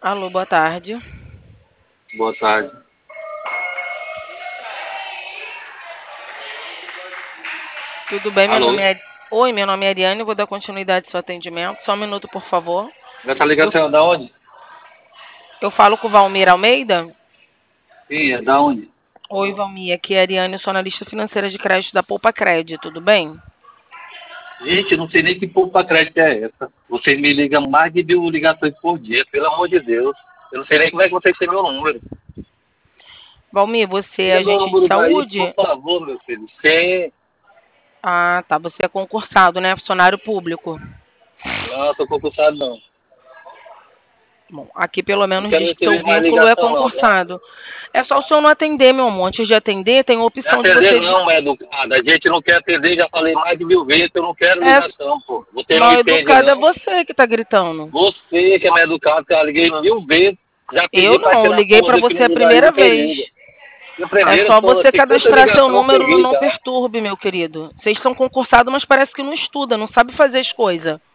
Alô, boa tarde. Boa tarde. Tudo bem? Meu Alô? nome é. Oi, meu nome é Ariane, eu vou dar continuidade ao seu atendimento. Só um minuto, por favor. Essa Eu, ligação é da onde? eu falo com o Valmir Almeida. Sim, é da onde? Oi, Valmir, aqui é a Ariane, eu sou analista financeira de crédito da Poupa Crédito, tudo bem? Gente, eu não sei nem que poupa crédito é essa. Vocês me ligam mais de 1.000 ligações por dia, pelo amor de Deus. Eu não sei nem como é que vocês têm meu número. Valmir, você é Tira meu agente de número daí, por saúde? favor, meu filho. Sim. Ah, tá. Você é concursado, né? Funcionário público. Não, tô concursado não. Bom, aqui pelo Não menos quero diz que seu receber mais vínculo é ligação não, tá? concursado. É só o senhor não atender, meu amor. Antes de atender, tem a Não é opção de atender você. não, é educada. A gente não quer atender, já falei mais de 1.000 vezes que eu não quero É ligação, pô. Você não mal entende educado, é não. você que tá gritando. Você que é mais educado, que eu liguei 1.000 vezes, já Eu pedi para não, eu tirar a liguei porra pra desse você a número daí, primeira você liga. vez. E É primeiro, só são você 50 cadastrar seu ligações número no seguidas Não já. Perturbe, meu querido. Vocês são concursados, mas parece que não estuda, não sabe fazer as coisas.